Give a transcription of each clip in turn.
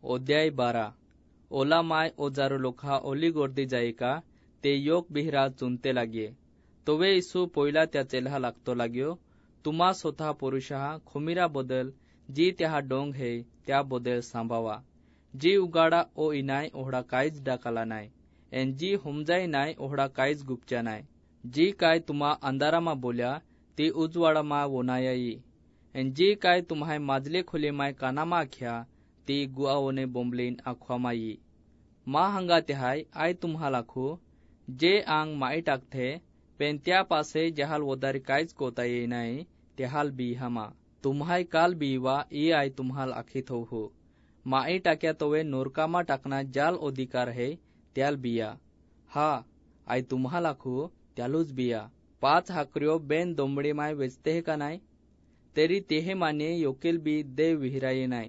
अध्याय 12। ओला माय ओजारो लोखा ओली गर्दी जायका ते योग बिहरा चुनते लागिये। तोवे इसू पोयला त्या चेल्हा लागतो लाग्यो, तुम्हा स्वतः पुरुषा खुमिरा बदल जी त्या डोंग हे त्या बदल सांभावा, जी उगाडा ओ इनाय ओहडा काहीच डाकाला नाय, एन जी हुमजाई नाय ओहडा काहीच गुपच्या नाय, जी काय तुम्हा अंधारामा बोल्या ती उजवाडामा वोनायाई, एन जी काय तुम्हाय माजले खोले माय कानामा आख्या ती गुआवने बोंबलीन आख्वामाई। मा हंगा त्याहाय आय तुम्हा लाखू जे आंग माई टाकथे पेन त्या पासे जहाल वदारी काहीच कोता ये नाही त्याहाल बीहामा, तुम्हाय काल बीवा ई आय तुम्हाल आखित हो, माई टाक्या तोवे नोरकामा टाकना जाल अधिकार है त्याल बिया, हा आय तुम्हा लाखू त्यालूच बिया। 5 हाकरियो बेन दोंबडी माय वेचते का नाय, तेरी तेहे माने योकेल बी दे विहिराये नाय,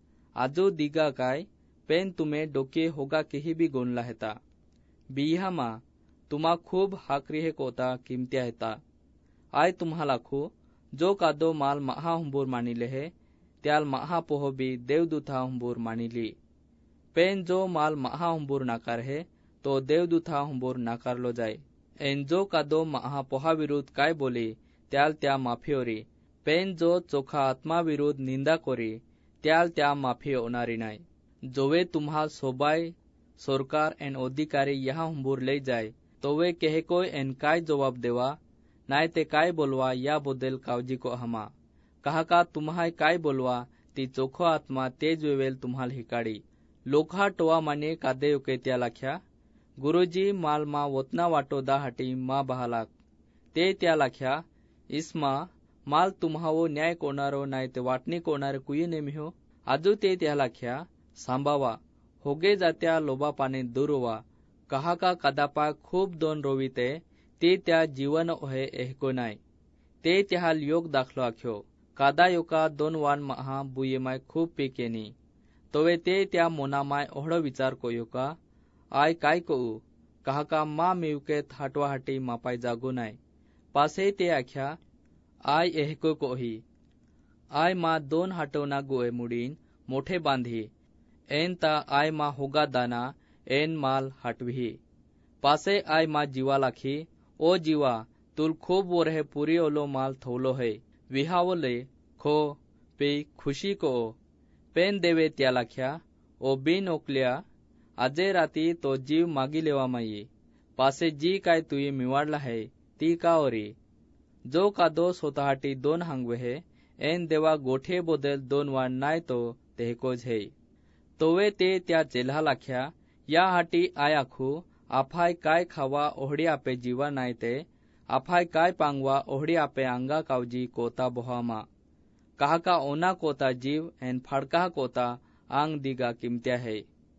आजो दिगा काय पेन तुम्हे डोके होगा केही बी गोनला हेता, बिहामा तुम्हा खूब हाकरी हे कोता किमत्या हेता। आय तुम्हा लाखू जो कादो माल महा हुंबूर मानिले है त्याल महा पोह बी देवदूता हुंबूर मानिली, पेन जो माल महा हुंबूर नाकार है तो देवदूता हुंबूर नाकारलो जाय, एन जो कादो महा पोहा विरुद्ध काय बोली त्याल त्या माफियोरी, पेन जो चोखा आत्मा विरुद्ध निंदा कोरी त्याल त्या माफी होणारी नाय। जोवे तुम्हा सोबाय सरकार एन अधिकारी यहाँ हुंबूर ले जाय तोवे केहे कोय एन काय जवाब देवा नाय ते काय बोलवा या बदल कावजी को हमा, कहा का तुम्हाय काय बोलवा ती चोखो आत्मा तेज वेवेल तुम्हाल हिकाडी। लोखा टोआ माने कादे योके त्या लाख्या, गुरुजी माल मा वतना वाटो दा हाटी मा बहालाक, ते त्या लाख्या इसमा माल तुम्हावो न्याय कोणारो नाय ते वाटणी कोणारे कुये नेमिहो, आजू ते त्या लाख्या सांभावा होगे जात्या लोबा पाने दुरवा, कहा का कदापा खूब दोन रोविते ते त्या जीवन ओहे एहको नाय, ते त्याहाल योग दाखलो आख्यो, कादा योका 2 वान महा बुयेमाय खूब पीकेनी, तोवे ते त्या मोनामाय ओहडो विचार को योका आय काय कोऊ, कहा का मा मिवके थाटवा हाटी मापाय जागो नाय, पासे ते आख्या आय एहको कोही, आय मा 2 हाटवना गोए मुडीन मोठे बांधी, एन ता आय मा होगा दाना एन माल हाटवी, पासे आय मा जीवा लाखी ओ जीवा तुल खूब वरहे पुरी ओलो माल थवलो है, विहावले खो पे खुशी को पेन देवे त्या लाख्या ओ बिन ओकल्या आजे राती तो जीव मागी लेवा माई, पासे जी काय तुई मिवाडला है ती का ओरी, जो कादो स्वतःटी 2 हांगवे है एन देवा गोठे बदल 2 वाण नाय तो तेहकोज है, तोवे ते त्या चेल्हा लाख्या या हाटी आय आखू आफाय काय खावा ओहडी आपे जीवा नाय ते आफाय काय पांगवा ओहडी आपे अंगा कावजी कोता बोहामा, कहा का ओना कोता जीव एन फाड़का कोता आंग दिगा किमत्या है।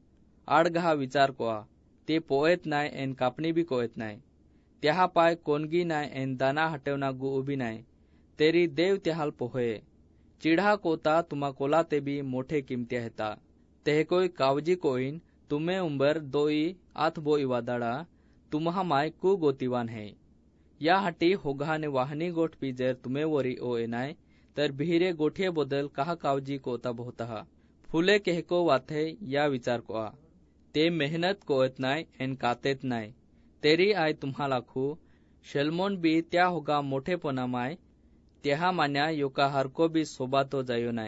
आड़गहा विचार कोआ ते पोएत नाय एन कापणी बी कोएत नाय, त्याहा पाय कोनगी नाय एन दाना हटेवना गु उभी नाय, तेरी देव त्याहाल पोहे, चिढ़ा कोता तुमा कोला ते भी मोठे किमत्या हेता, तेह कोई कावजी कोइन तुम्हें उंबर दोई आथ बोई वादाड़ा तुम्हा माय कु गोतीवान है, या हटी होगा ने वाहनी गोठ पीजर तुम्हें वरी ओ एनाय तर भीरे गोठे बदल कहा कावजी कोता बहुतहा, फुले कहको वाथे या विचार कोआ, ते मेहनत कोएत नाय एन कातेत नाय, तेरी आय तुम्हा लाखू शलमोन बी त्या होगा मोठे पनामाय त्याहा मान्या योका हरको बी सोबातो जायो नाय,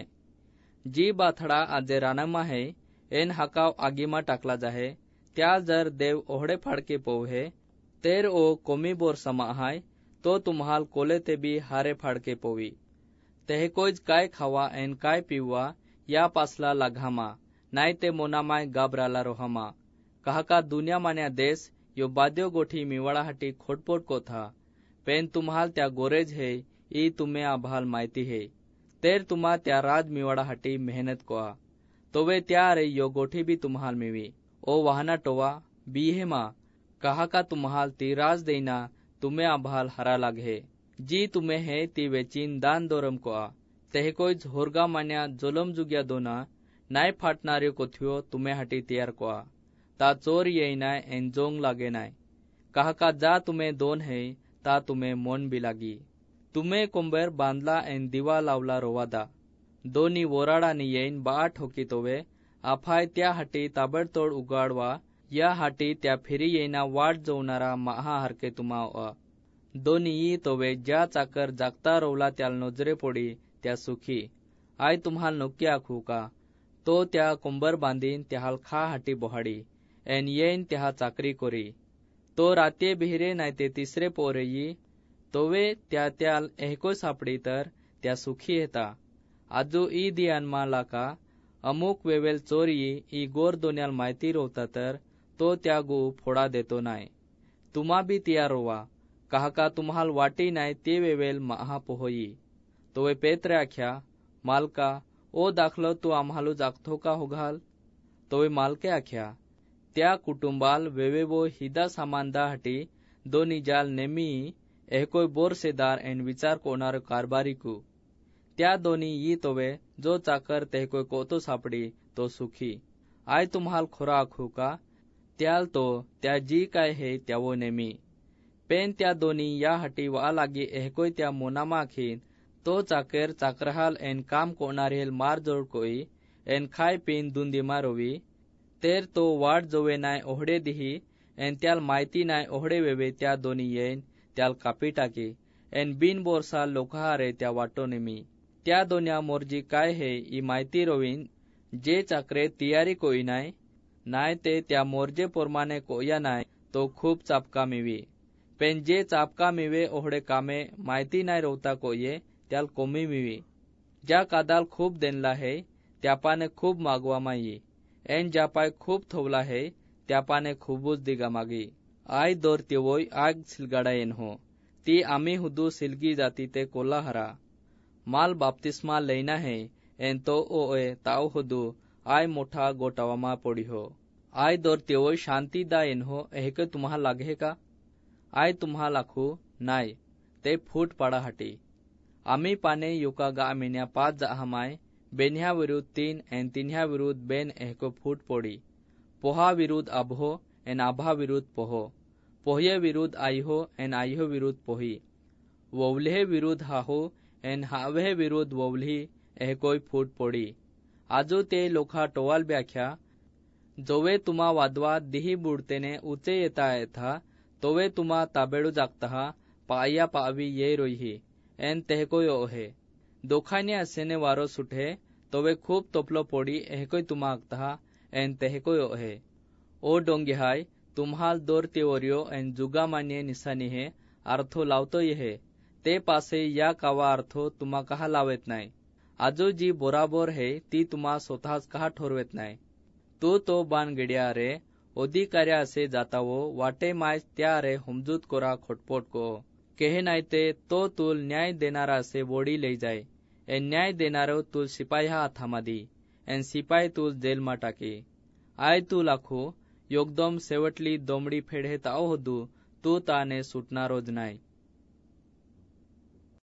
जी बाथड़ा आजे रानामा है एन हकाव आगीमा टाकला जाहे त्या जर देव ओहडे फाड़के पोहे तेर ओ कोमी बोर समा हाय तो तुम्हाल कोले ते बी हारे फाड़के पोवी, तेह कोज काय खावा एन काय पीवा या पासला लाघामा नाय ते मोनामाय गाबराला रोहामा, कहा का दुनिया मान्या देश यो बाद्यो गोठी मिवाड़ा हाटी खोटपोट को था, पेन तुम्हाल त्या गोरेज है ई तुम्हें आभाल मायती है, तेर तुम्हा त्या राज मिवाड़ा हाटी मेहनत कोआ, तोवे त्या रे यो गोठी भी तुम्हाल मिवी, ओ वाहना टोवा बीहेमा, कहा का तुम्हाल ती राज देना तुम्हें आभाल हरा लागे, जी तुम्हें है ती वेचीन दान दोरम कोआ, तेह कोई झोरगा मान्या जोलम जुग्या दोना नाय फाटनार्यो कोथियो तुम्हें हाटी तैयार कोआ, ता चोर ये नाय एन जोंग लागे नाय, कहा का जा तुम्हें 2 है ता तुम्हें मोन भी लागी, तुम्हें कोंबर बांधला एन दिवा लावला रोवादा, दोनी वोराड़ा नि येन 8 होकी तोवे आफाय त्या हाटी ताबडतोड उगाडवा, या हाटी त्या फिरी येईना वाट जोवणारा महाहारके तुम्हा दोन्ही तोवे ज्या चाकर जागता रोवला त्याला नजरे पोडी त्या सुखी. आय तुम्हाला नक्की आखू का, तो त्या कोंबर बांधीन त्याहाल खा हाटी बोहाडी एन येईन त्या चाकरी कोरी. तो राते बिहरे नाही ते तिसरे पोर येई, तोवे त्या त्याल एहको सापडी तर त्या सुखी येता. आजू ई दियानमा लाका अमुक वेवेल चोरी ई गोर दोन्याल माहिती रोवता तर तो त्या गो फोडा देतो नाही. तुम्हा बी तिया रोवा, काहका तुम्हाल वाटी नाही ते वेवेल महा पोहोई. तोवे पेत्रे आख्या, मालका ओ दाखलो तू आम्हालू जागतो का होघाल. तोवे मालके आख्या, त्या कुटुंबाल वेवेवो हिदा सामानदा हटी दोन्ही जाल नेमी एहकोय बोरसेदार एन विचार कोणार कारभारीकू. त्या दोन्ही यी तोवे जो चाकर तेहकोय कोतो सापडी तो सुखी. आय तुम्हाल खोरा आखू का, त्याल तो त्या जी काय हे त्यावो नेमी. पेन त्या दोन्ही या हटी वा लागी एहकोय त्या मोनामा आखीन तो चाकर चाकरहाल एन काम कोणारेल मार जोड कोई एन खाय पिन दुंदीमा रोवी. तेर तो वाट जोवे नाय ओहडे दिही एन त्याल माहिती नाय ओहडे वेवे त्या दोन्ही येईन त्याल कापी टाकी एन बिन बोरसा लोकहारे त्या वाटो नेमी. त्या दोन्या मोरजी काय हे ई माहिती रोवीन जे चाकरे तियारी कोई नाय नाय ते त्या मोरजे पोरमाने कोया नाय तो खूप चापका मिवी. पेन जे चापका मिवे ओहडे कामे माहिती नाय रोवता कोये त्याल कोमी मिवी. ज्या कादाल खूप देनला है त्यापाने खूप मागवा माई एन ज्यापाय खूप थोवला है त्यापाने खूबच दिगा मागी. आय दोर तेवोय आग सिलगाडा येन हो, ती आम्ही हुदू सिलगी जाती ते कोल्ला हरा. माल बाप्तिस्मा लेना है एन तो ओए ताव हुदू आय मोठा गोटावामा पड़ी हो. आय दोर तेवोय शांती दा येन हो एहके तुम्हा लागे का. आय तुम्हा लाखू नाय ते फूट पाडा हाटी. आम्ही पाने युका गा मिन्या 5 जाहमाय बेन्या विरुद्ध 3 एन तिन्या विरुद्ध बेन एहको फूट पोड़ी. पोहा विरुद्ध आभो एन आभा विरुद्ध पोहो, पोह्ये विरुद्ध आइहो एन आइहो विरुद्ध पोही, वोवलेह विरुद्ध हाहो एन हावे विरुद्ध वोवली एहकोय फूट पोड़ी. आजू ते लोखा टोवाल व्याख्या जोवे तुमा वादवा दिही बुडतेने उचे येता था तोवे तुमा ताबेडू जागता पाया पावी ये रोही एन तेहकोय ओहे. दोखाने असेने वारो सुठे तोवे खूप तोपलो पोड़ी एहकोय तुमा आगता एन तेहकोय ओहे. ओ डोंगे हाय तुम्हाल दोर तेवरियो एन जुगा मान्य निसानी हे अर्थो लावतो ये ते पासे या कावा अर्थो तुमा कहा लावेत नाही. आजो जी बोराबोर है ती तुमा स्वतःच कहा ठरवेत नाही. तू तो बान गेड्या रे अधिकार्या असे जातावो वाटे माय त्या रे हमजूत कोरा खोटपोट को केहे नाही ते तो तुल न्याय देणारा असे वोडी ले जाय एन न्याय देणारो तुल सिपाही हाथामा दी एन सिपाही तुल जेलमा टाकी. आय तू लाखो योगदम शेवटली दोमडी फेडे ताव होदू तू ताने सुटणारोज नाही.